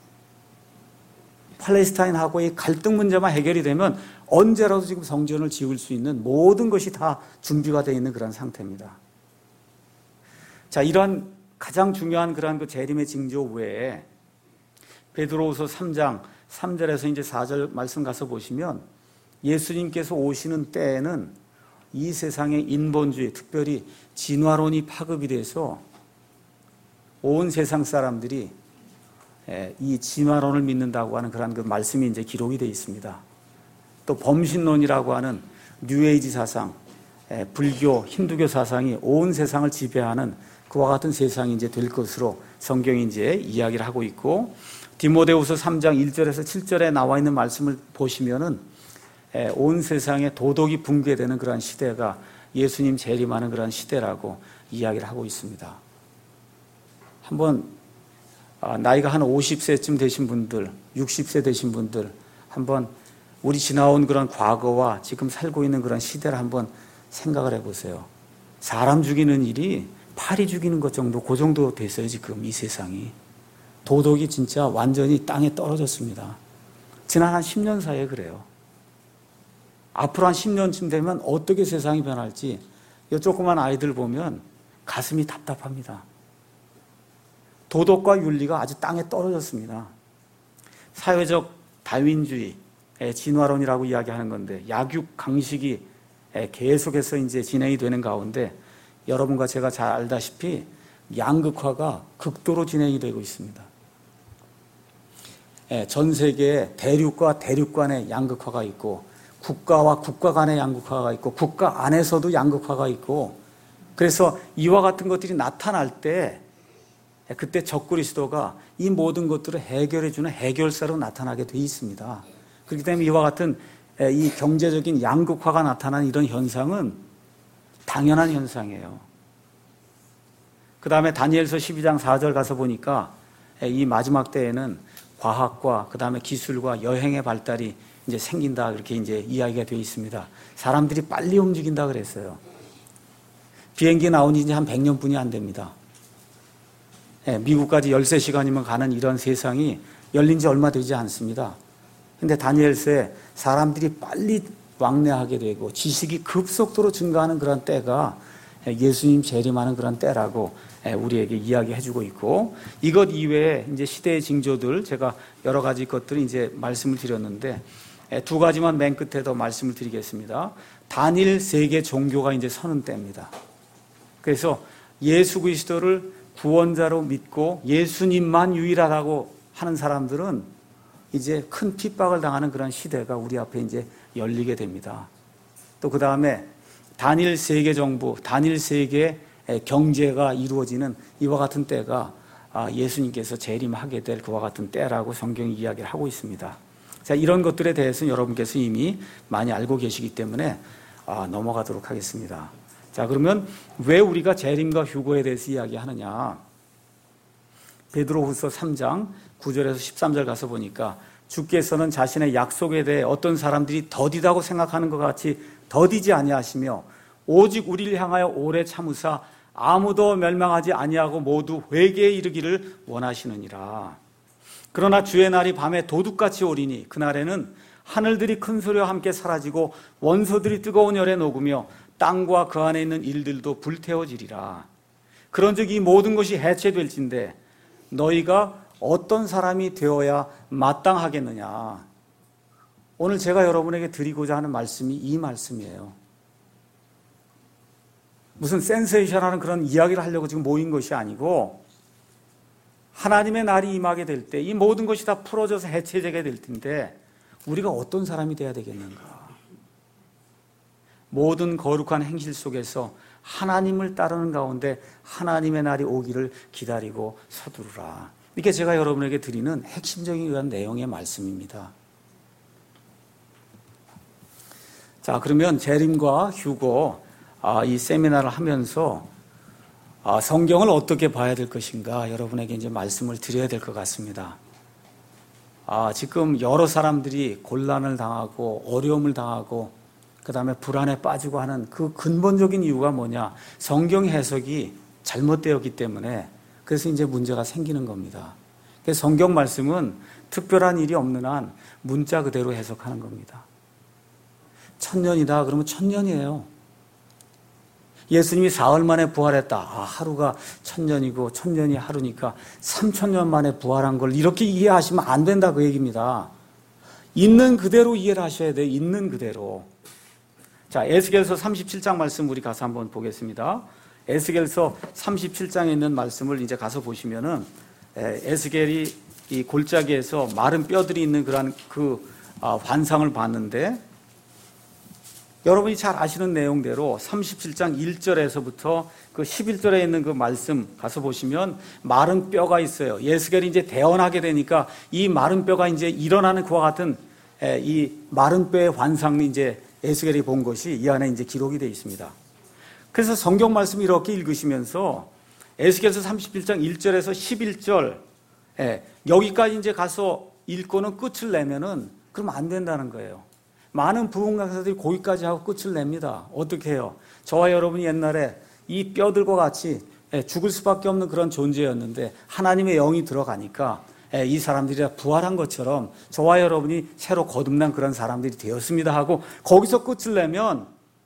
팔레스타인하고의 갈등 문제만 해결이 되면 언제라도 지금 성전을 지을 수 있는 모든 것이 다 준비가 되어 있는 그런 상태입니다. 자, 이러한 가장 중요한 그러한 그 재림의 징조 외에 베드로후서 삼 장 삼 절에서 이제 사 절 말씀 가서 보시면 예수님께서 오시는 때에는 이 세상의 인본주의, 특별히 진화론이 파급이 돼서 온 세상 사람들이 이 진화론을 믿는다고 하는 그런 그 말씀이 이제 기록이 되어 있습니다. 또 범신론이라고 하는 뉴에이지 사상, 불교, 힌두교 사상이 온 세상을 지배하는 그와 같은 세상이 이제 될 것으로 성경이 이제 이야기를 하고 있고 디모데후서 삼 장 일 절에서 칠 절에 나와 있는 말씀을 보시면은 온 세상에 도덕이 붕괴되는 그러한 시대가 예수님 재림하는 그러한 시대라고 이야기를 하고 있습니다. 한번 나이가 한 오십 세쯤 되신 분들, 육십 세 되신 분들 한번 우리 지나온 그런 과거와 지금 살고 있는 그런 시대를 한번 생각을 해보세요. 사람 죽이는 일이 파리 죽이는 것 정도 그 정도 됐어요. 지금 이 세상이. 도덕이 진짜 완전히 땅에 떨어졌습니다. 지난 한 십 년 사이에 그래요. 앞으로 한 십 년쯤 되면 어떻게 세상이 변할지 이 조그만 아이들 보면 가슴이 답답합니다. 도덕과 윤리가 아주 땅에 떨어졌습니다. 사회적 다윈주의, 진화론이라고 이야기하는 건데 약육 강식이 계속해서 이제 진행이 되는 가운데 여러분과 제가 잘 알다시피 양극화가 극도로 진행이 되고 있습니다. 전 세계에 대륙과 대륙 간의 양극화가 있고 국가와 국가 간의 양극화가 있고 국가 안에서도 양극화가 있고 그래서 이와 같은 것들이 나타날 때 그때 적그리스도가 이 모든 것들을 해결해 주는 해결사로 나타나게 돼 있습니다. 그렇기 때문에 이와 같은 이 경제적인 양극화가 나타나는 이런 현상은 당연한 현상이에요. 그 다음에 다니엘서 십이 장 사 절 가서 보니까 이 마지막 때에는 과학과 그 다음에 기술과 여행의 발달이 이제 생긴다 그렇게 이제 이야기가 되어 있습니다. 사람들이 빨리 움직인다 그랬어요. 비행기 나온 지 이제 한 백 년뿐이 안 됩니다. 미국까지 열세 시간이면 가는 이런 세상이 열린 지 얼마 되지 않습니다. 근데 다니엘서에 사람들이 빨리 왕래하게 되고 지식이 급속도로 증가하는 그런 때가 예수님 재림하는 그런 때라고 우리에게 이야기해주고 있고 이것 이외에 이제 시대의 징조들 제가 여러 가지 것들을 이제 말씀을 드렸는데 두 가지만 맨 끝에 더 말씀을 드리겠습니다. 단일 세계 종교가 이제 서는 때입니다. 그래서 예수 그리스도를 구원자로 믿고 예수님만 유일하다고 하는 사람들은 이제 큰 핍박을 당하는 그런 시대가 우리 앞에 이제 열리게 됩니다. 또 그 다음에 단일 세계 정부, 단일 세계 경제가 이루어지는 이와 같은 때가 예수님께서 재림하게 될 그와 같은 때라고 성경이 이야기를 하고 있습니다. 자, 이런 것들에 대해서는 여러분께서 이미 많이 알고 계시기 때문에 아, 넘어가도록 하겠습니다. 자, 그러면 왜 우리가 재림과 휴거에 대해서 이야기하느냐? 베드로후서 삼 장 구 절에서 십삼 절 가서 보니까 주께서는 자신의 약속에 대해 어떤 사람들이 더디다고 생각하는 것 같이 더디지 아니하시며 오직 우리를 향하여 오래 참으사 아무도 멸망하지 아니하고 모두 회개에 이르기를 원하시느니라. 그러나 주의 날이 밤에 도둑같이 오리니 그날에는 하늘들이 큰 소리와 함께 사라지고 원소들이 뜨거운 열에 녹으며 땅과 그 안에 있는 일들도 불태워지리라. 그런즉 이 모든 것이 해체될진데 너희가 어떤 사람이 되어야 마땅하겠느냐. 오늘 제가 여러분에게 드리고자 하는 말씀이 이 말씀이에요. 무슨 센세이션하는 그런 이야기를 하려고 지금 모인 것이 아니고 하나님의 날이 임하게 될 때 이 모든 것이 다 풀어져서 해체되게 될 텐데 우리가 어떤 사람이 되어야 되겠는가. 모든 거룩한 행실 속에서 하나님을 따르는 가운데 하나님의 날이 오기를 기다리고 서두르라. 이게 제가 여러분에게 드리는 핵심적인 그런 내용의 말씀입니다. 자, 그러면 재림과 휴거 아, 이 세미나를 하면서 아, 성경을 어떻게 봐야 될 것인가 여러분에게 이제 말씀을 드려야 될 것 같습니다. 아, 지금 여러 사람들이 곤란을 당하고 어려움을 당하고 그 다음에 불안에 빠지고 하는 그 근본적인 이유가 뭐냐? 성경 해석이 잘못되었기 때문에 그래서 이제 문제가 생기는 겁니다. 그래서 성경 말씀은 특별한 일이 없는 한 문자 그대로 해석하는 겁니다. 천년이다 그러면 천년이에요. 예수님이 사흘 만에 부활했다. 아, 하루가 천년이고 천년이 하루니까 삼천 년 만에 부활한 걸 이렇게 이해하시면 안 된다 그 얘기입니다. 있는 그대로 이해를 하셔야 돼요. 있는 그대로. 자, 에스겔서 삼십칠 장 말씀 우리 가서 한번 보겠습니다. 에스겔서 삼십칠 장에 있는 말씀을 이제 가서 보시면은 에스겔이 이 골짜기에서 마른 뼈들이 있는 그런 그 환상을 봤는데 여러분이 잘 아시는 내용대로 삼십칠 장 일 절에서부터 그 십일 절에 있는 그 말씀 가서 보시면 마른 뼈가 있어요. 에스겔이 이제 대언하게 되니까 이 마른 뼈가 이제 일어나는 그와 같은 이 마른 뼈의 환상이 이제 에스겔이 본 것이 이 안에 이제 기록이 되어 있습니다. 그래서 성경 말씀 이렇게 읽으시면서 에스겔서 삼십일 장 일 절에서 십일 절 예, 여기까지 이제 가서 읽고는 끝을 내면은 그럼 안 된다는 거예요. 많은 부흥 강사들이 거기까지 하고 끝을 냅니다. 어떻게 해요? 저와 여러분이 옛날에 이 뼈들과 같이 예, 죽을 수밖에 없는 그런 존재였는데 하나님의 영이 들어가니까 예, 이 사람들이 다 부활한 것처럼 저와 여러분이 새로 거듭난 그런 사람들이 되었습니다 하고 거기서 끝을 내면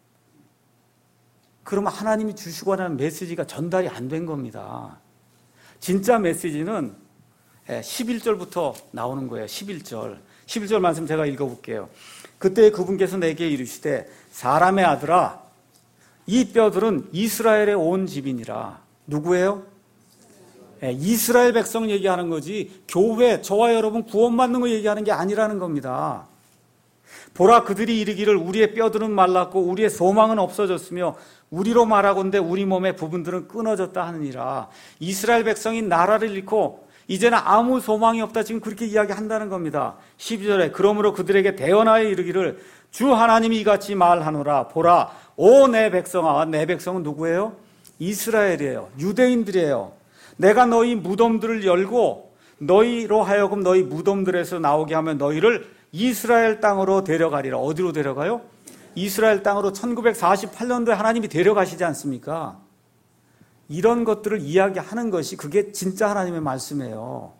그러면 하나님이 주시고 하는 메시지가 전달이 안 된 겁니다. 진짜 메시지는 십일 절부터 나오는 거예요. 십일 절. 십일 절 말씀 제가 읽어볼게요. 그때 그분께서 내게 이르시되 사람의 아들아 이 뼈들은 이스라엘의 온 집이니라. 누구예요? 이스라엘 백성 얘기하는 거지 교회 저와 여러분 구원받는 거 얘기하는 게 아니라는 겁니다. 보라 그들이 이르기를 우리의 뼈들은 말랐고 우리의 소망은 없어졌으며 우리로 말하건대 우리 몸의 부분들은 끊어졌다 하느니라. 이스라엘 백성이 나라를 잃고 이제는 아무 소망이 없다 지금 그렇게 이야기한다는 겁니다. 십이 절에 그러므로 그들에게 대언하여 이르기를 주 하나님이 이같이 말하노라. 보라 오 내 백성아. 내 백성은 누구예요? 이스라엘이에요. 유대인들이에요. 내가 너희 무덤들을 열고 너희로 하여금 너희 무덤들에서 나오게 하면 너희를 이스라엘 땅으로 데려가리라. 어디로 데려가요? 이스라엘 땅으로 천구백사십팔 년도에 하나님이 데려가시지 않습니까? 이런 것들을 이야기하는 것이 그게 진짜 하나님의 말씀이에요.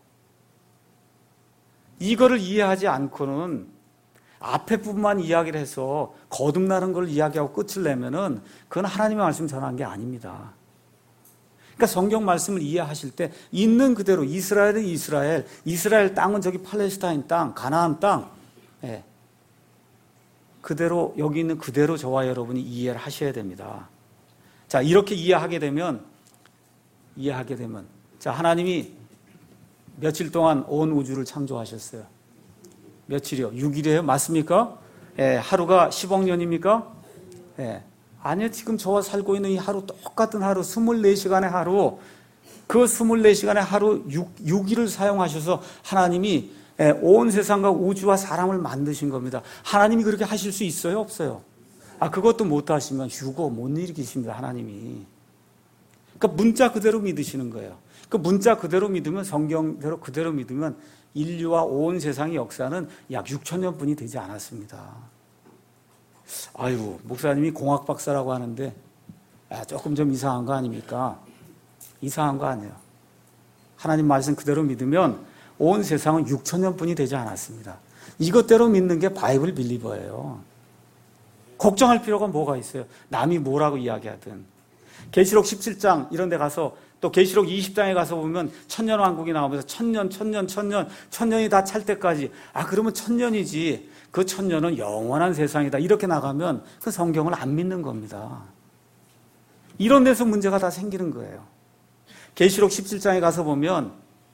이거를 이해하지 않고는 앞에 부분만 이야기를 해서 거듭나는 걸 이야기하고 끝을 내면은 그건 하나님의 말씀 전한 게 아닙니다. 그러니까 성경 말씀을 이해하실 때 있는 그대로 이스라엘은 이스라엘, 이스라엘 땅은 저기 팔레스타인 땅, 가나안 땅, 예. 그대로 여기 있는 그대로 저와 여러분이 이해를 하셔야 됩니다. 자, 이렇게 이해하게 되면 이해하게 되면 자, 하나님이 며칠 동안 온 우주를 창조하셨어요. 며칠이요? 육 일이에요? 맞습니까? 예, 하루가 십억 년입니까? 예. 아니요, 지금 저와 살고 있는 이 하루 똑같은 하루, 이십사 시간의 하루, 그 이십사 시간의 하루 육 일을 사용하셔서 하나님이 온 세상과 우주와 사람을 만드신 겁니다. 하나님이 그렇게 하실 수 있어요? 없어요? 아, 그것도 못 하시면 휴고 못 일으키십니다, 하나님이. 그러니까 문자 그대로 믿으시는 거예요. 그 문자 그대로 믿으면, 성경대로 그대로 믿으면 인류와 온 세상의 역사는 약 육천 년뿐이 되지 않았습니다. 아유, 목사님이 공학 박사라고 하는데 조금 좀 이상한 거 아닙니까? 이상한 거 아니에요. 하나님 말씀 그대로 믿으면 온 세상은 육천 년뿐이 되지 않았습니다. 이것대로 믿는 게 바이블 빌리버예요. 걱정할 필요가 뭐가 있어요? 남이 뭐라고 이야기하든. 계시록 십칠 장 이런 데 가서, 또 계시록 이십 장에 가서 보면 천년왕국이 나오면서 천년, 천년, 천년, 천년이 다 찰 때까지, 아, 그러면 천년이지. 그 천년은 영원한 세상이다. 이렇게 나가면 그 성경을 안 믿는 겁니다. 이런 데서 문제가 다 생기는 거예요. 계시록 십칠 장에 가서 보면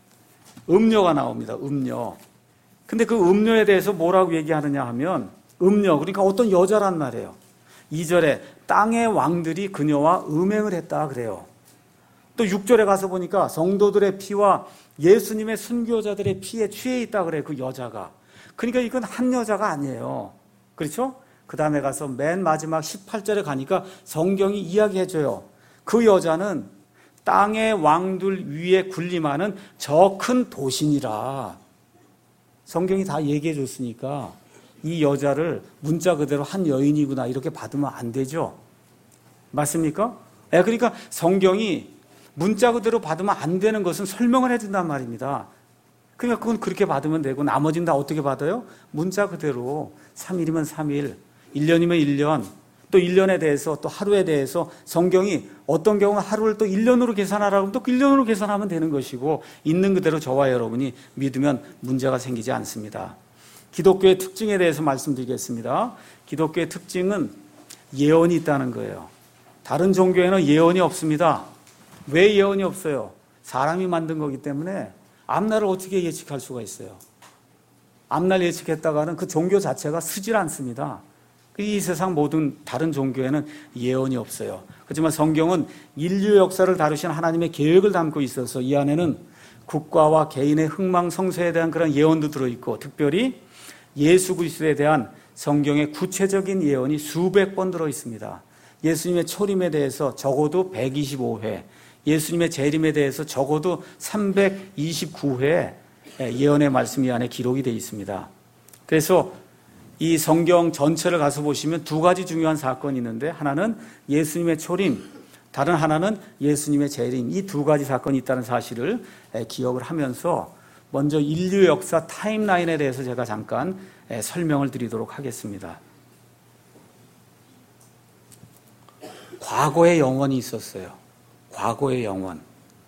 음료가 나옵니다. 음료. 근데 그 음료에 대해서 뭐라고 얘기하느냐 하면, 음료, 그러니까 어떤 여자란 말이에요. 이 절에 땅의 왕들이 그녀와 음행을 했다 그래요. 또 육 절에 가서 보니까 성도들의 피와 예수님의 순교자들의 피에 취해 있다 그래요. 그 여자가. 그러니까 이건 한 여자가 아니에요. 그렇죠? 그 다음에 가서 맨 마지막 십팔 절에 가니까 성경이 이야기해줘요. 그 여자는 땅의 왕들 위에 군림하는 저 큰 도신이라. 성경이 다 얘기해 줬으니까 이 여자를 문자 그대로 한 여인이구나 이렇게 받으면 안 되죠. 맞습니까? 네, 그러니까 성경이 문자 그대로 받으면 안 되는 것은 설명을 해준단 말입니다. 그러니까 그건 그렇게 받으면 되고, 나머지는 다 어떻게 받아요? 문자 그대로 삼 일이면 삼 일, 일 년이면 일 년, 또 일 년에 대해서, 또 하루에 대해서 성경이 어떤 경우는 하루를 또 일 년으로 계산하라고 하면 또 일 년으로 계산하면 되는 것이고, 있는 그대로 저와 여러분이 믿으면 문제가 생기지 않습니다. 기독교의 특징에 대해서 말씀드리겠습니다. 기독교의 특징은 예언이 있다는 거예요. 다른 종교에는 예언이 없습니다. 왜 예언이 없어요? 사람이 만든 거기 때문에 앞날을 어떻게 예측할 수가 있어요? 앞날 예측했다가는 그 종교 자체가 쓰질 않습니다. 이 세상 모든 다른 종교에는 예언이 없어요. 하지만 성경은 인류 역사를 다루신 하나님의 계획을 담고 있어서 이 안에는 국가와 개인의 흥망성쇠에 대한 그런 예언도 들어있고, 특별히 예수 그리스도에 대한 성경의 구체적인 예언이 수백 번 들어있습니다. 예수님의 초림에 대해서 적어도 백이십오 회, 예수님의 재림에 대해서 적어도 삼백이십구 회 예언의 말씀이 안에 기록이 되어 있습니다. 그래서 이 성경 전체를 가서 보시면 두 가지 중요한 사건이 있는데, 하나는 예수님의 초림, 다른 하나는 예수님의 재림, 이 두 가지 사건이 있다는 사실을 기억을 하면서 먼저 인류 역사 타임라인에 대해서 제가 잠깐 설명을 드리도록 하겠습니다. 과거의 영원이 있었어요. 과거의 영원.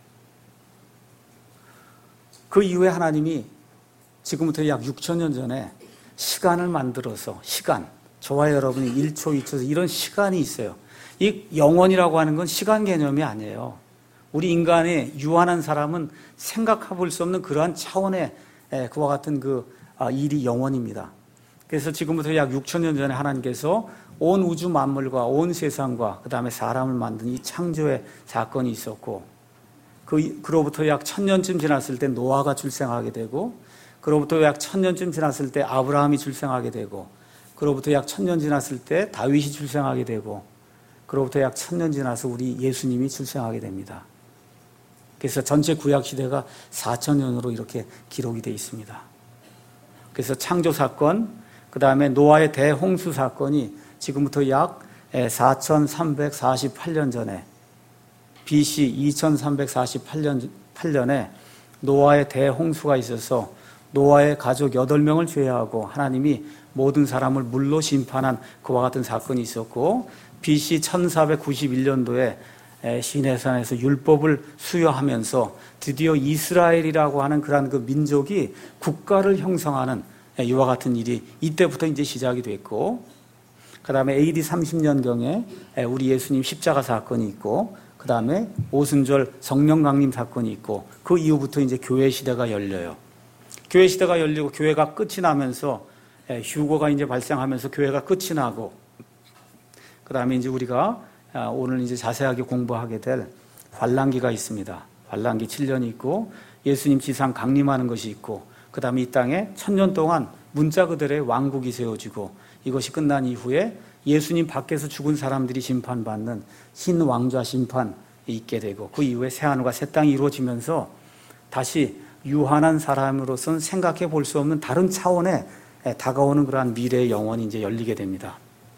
그 이후에 하나님이 지금부터 약 육천 년 전에 시간을 만들어서, 시간, 저와 여러분이 일 초, 이 초, 이런 시간이 있어요. 이 영원이라고 하는 건 시간 개념이 아니에요. 우리 인간의 유한한 사람은 생각해 볼 수 없는 그러한 차원의 그와 같은 그 일이 영원입니다. 그래서 지금부터 약 육천 년 전에 하나님께서 온 우주 만물과 온 세상과 그 다음에 사람을 만든 이 창조의 사건이 있었고, 그, 그로부터 약 천년쯤 지났을 때 노아가 출생하게 되고, 그로부터 약 천년쯤 지났을 때 아브라함이 출생하게 되고, 그로부터 약 천년 지났을 때 다윗이 출생하게 되고, 그로부터 약 천년 지나서 우리 예수님이 출생하게 됩니다. 그래서 전체 구약 시대가 사천 년으로 이렇게 기록이 되어 있습니다. 그래서 창조 사건, 그 다음에 노아의 대홍수 사건이 지금부터 약 사천삼백사십팔 년 전에, 비씨 이천삼백사십팔 년에 노아의 대홍수가 있어서 노아의 가족 여덟 명을 제외하고 하나님이 모든 사람을 물로 심판한 그와 같은 사건이 있었고, 비씨 천사백구십일 년도에 시내산에서 율법을 수여하면서 드디어 이스라엘이라고 하는 그러한 그 민족이 국가를 형성하는 이와 같은 일이 이때부터 이제 시작이 됐고, 그 다음에 에이디 삼십 년경에 우리 예수님 십자가 사건이 있고, 그 다음에 오순절 성령 강림 사건이 있고, 그 이후부터 이제 교회 시대가 열려요. 교회 시대가 열리고 교회가 끝이 나면서 휴거가 이제 발생하면서 교회가 끝이 나고, 그 다음에 이제 우리가 오늘 이제 자세하게 공부하게 될 환란기가 있습니다. 환란기 칠 년이 있고, 예수님 지상 강림하는 것이 있고, 그 다음에 이 땅에 천년 동안 문자 그대로의 왕국이 세워지고 이것이 끝난 이후에 예수님 밖에서 죽은 사람들이 심판받는 흰 왕좌 심판이 있게 되고 그 이후에 새하늘과 새 땅이 이루어지면서 다시 유한한 사람으로서는 생각해 볼 수 없는 다른 차원에 다가오는 그러한 미래의 영원이 이제 열리게 됩니다.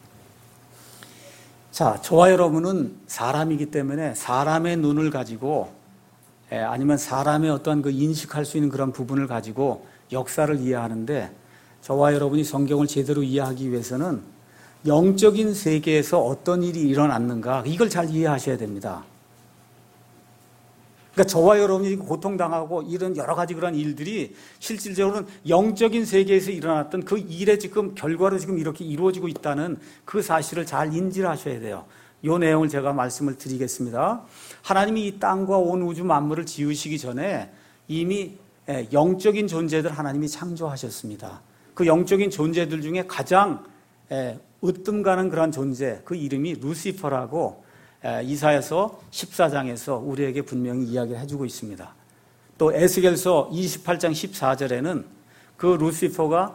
자, 저와 여러분은 사람이기 때문에 사람의 눈을 가지고 아니면 사람의 어떤 그 인식할 수 있는 그런 부분을 가지고 역사를 이해하는데 저와 여러분이 성경을 제대로 이해하기 위해서는 영적인 세계에서 어떤 일이 일어났는가 이걸 잘 이해하셔야 됩니다. 그러니까 저와 여러분이 고통당하고 이런 여러 가지 그런 일들이 실질적으로는 영적인 세계에서 일어났던 그 일의 지금 결과로 지금 이렇게 이루어지고 있다는 그 사실을 잘 인지를 하셔야 돼요. 이 내용을 제가 말씀을 드리겠습니다. 하나님이 이 땅과 온 우주 만물을 지으시기 전에 이미 영적인 존재들 하나님이 창조하셨습니다. 그 영적인 존재들 중에 가장 으뜸 가는 그런 존재, 그 이름이 루시퍼라고 이사야서 십사 장에서 우리에게 분명히 이야기를 해주고 있습니다. 또 에스겔서 이십팔 장 십사 절에는 그 루시퍼가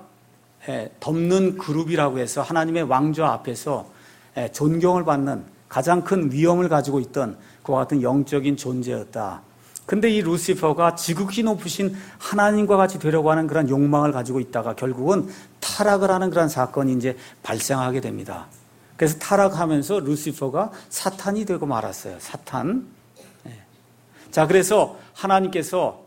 덮는 그룹이라고 해서 하나님의 왕좌 앞에서 존경을 받는 가장 큰 위엄을 가지고 있던 그와 같은 영적인 존재였다. 근데 이 루시퍼가 지극히 높으신 하나님과 같이 되려고 하는 그런 욕망을 가지고 있다가 결국은 타락을 하는 그런 사건이 이제 발생하게 됩니다. 그래서 타락하면서 루시퍼가 사탄이 되고 말았어요. 사탄. 자, 그래서 하나님께서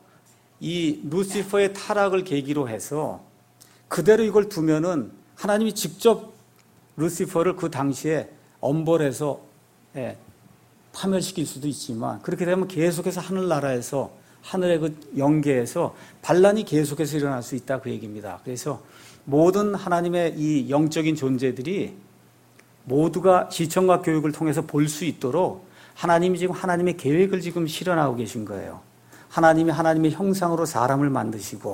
이 루시퍼의 타락을 계기로 해서 그대로 이걸 두면은 하나님이 직접 루시퍼를 그 당시에 엄벌해서 예, 파멸시킬 수도 있지만 그렇게 되면 계속해서 하늘나라에서 하늘의 그 영계에서 반란이 계속해서 일어날 수 있다 그 얘기입니다. 그래서 모든 하나님의 이 영적인 존재들이 모두가 시청과 교육을 통해서 볼 수 있도록 하나님이 지금 하나님의 계획을 지금 실현하고 계신 거예요. 하나님이 하나님의 형상으로 사람을 만드시고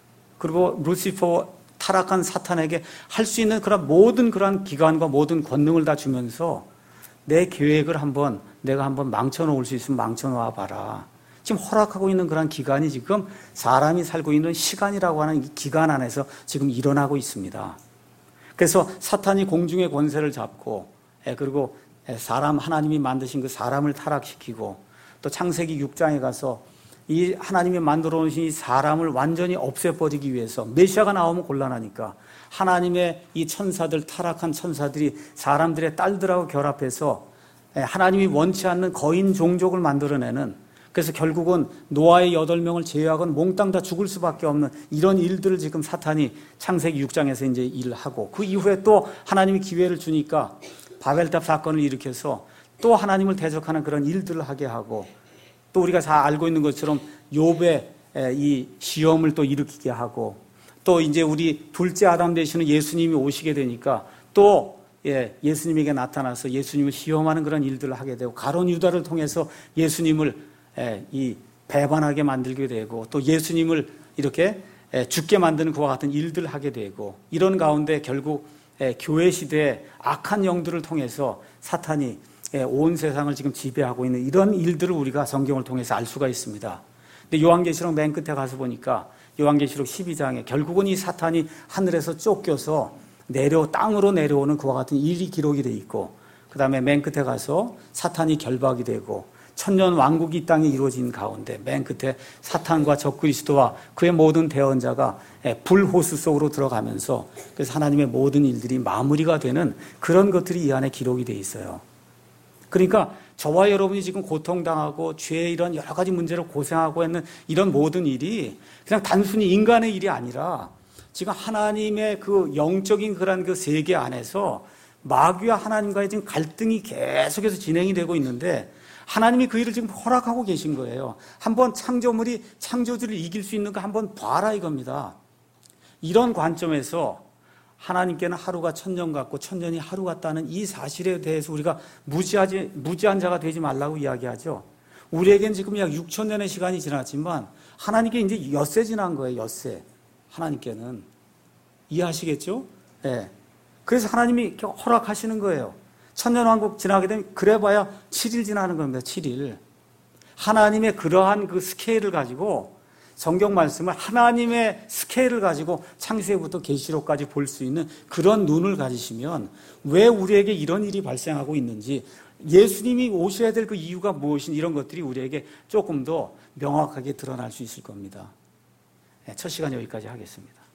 그리고 루시퍼 타락한 사탄에게 할 수 있는 그런 모든 그런 기관과 모든 권능을 다 주면서 내 계획을 한번 내가 한번 망쳐놓을 수 있으면 망쳐놓아 봐라. 지금 허락하고 있는 그런 기간이 지금 사람이 살고 있는 시간이라고 하는 이 기간 안에서 지금 일어나고 있습니다. 그래서 사탄이 공중의 권세를 잡고 그리고 사람 하나님이 만드신 그 사람을 타락시키고 또 창세기 육 장에 가서 이 하나님이 만들어 놓으신 이 사람을 완전히 없애버리기 위해서 메시아가 나오면 곤란하니까 하나님의 이 천사들 타락한 천사들이 사람들의 딸들하고 결합해서 하나님이 원치 않는 거인 종족을 만들어내는 그래서 결국은 노아의 여덟 명을 제외하고는 몽땅 다 죽을 수밖에 없는 이런 일들을 지금 사탄이 창세기 육 장에서 이제 일을 하고 그 이후에 또 하나님이 기회를 주니까 바벨탑 사건을 일으켜서 또 하나님을 대적하는 그런 일들을 하게 하고 또 우리가 다 알고 있는 것처럼 욥의 이 시험을 또 일으키게 하고 또 이제 우리 둘째 아담 되시는 예수님이 오시게 되니까 또 예, 예수님에게 나타나서 예수님을 시험하는 그런 일들을 하게 되고 가룟 유다를 통해서 예수님을 예, 이 배반하게 만들게 되고 또 예수님을 이렇게 예, 죽게 만드는 그와 같은 일들을 하게 되고 이런 가운데 결국 예, 교회 시대의 악한 영들을 통해서 사탄이 예, 온 세상을 지금 지배하고 있는 이런 일들을 우리가 성경을 통해서 알 수가 있습니다. 근데 요한계시록 맨 끝에 가서 보니까 요한계시록 십이 장에 결국은 이 사탄이 하늘에서 쫓겨서 내려 땅으로 내려오는 그와 같은 일이 기록이 돼 있고 그 다음에 맨 끝에 가서 사탄이 결박이 되고 천년 왕국이 이 땅에 이루어진 가운데 맨 끝에 사탄과 적그리스도와 그의 모든 대언자가 불호수 속으로 들어가면서 그래서 하나님의 모든 일들이 마무리가 되는 그런 것들이 이 안에 기록이 돼 있어요. 그러니까 저와 여러분이 지금 고통당하고 죄의 이런 여러 가지 문제를 고생하고 있는 이런 모든 일이 그냥 단순히 인간의 일이 아니라 지금 하나님의 그 영적인 그런 그 세계 안에서 마귀와 하나님과의 지금 갈등이 계속해서 진행이 되고 있는데 하나님이 그 일을 지금 허락하고 계신 거예요. 한번 창조물이 창조주를 이길 수 있는가 한번 봐라 이겁니다. 이런 관점에서 하나님께는 하루가 천년 같고 천년이 하루 같다는 이 사실에 대해서 우리가 무지하지, 무지한 자가 되지 말라고 이야기하죠. 우리에겐 지금 약 육천 년의 시간이 지났지만 하나님께 이제 엿새 지난 거예요. 엿새. 하나님께는. 이해하시겠죠? 네. 그래서 하나님이 이렇게 허락하시는 거예요. 천년왕국 지나게 되면 그래봐야 칠 일 지나는 겁니다. 칠 일. 하나님의 그러한 그 스케일을 가지고 성경 말씀을 하나님의 스케일을 가지고 창세기부터 계시록까지 볼 수 있는 그런 눈을 가지시면 왜 우리에게 이런 일이 발생하고 있는지, 예수님이 오셔야 될 그 이유가 무엇인지, 이런 것들이 우리에게 조금 더 명확하게 드러날 수 있을 겁니다. 첫 시간 여기까지 하겠습니다.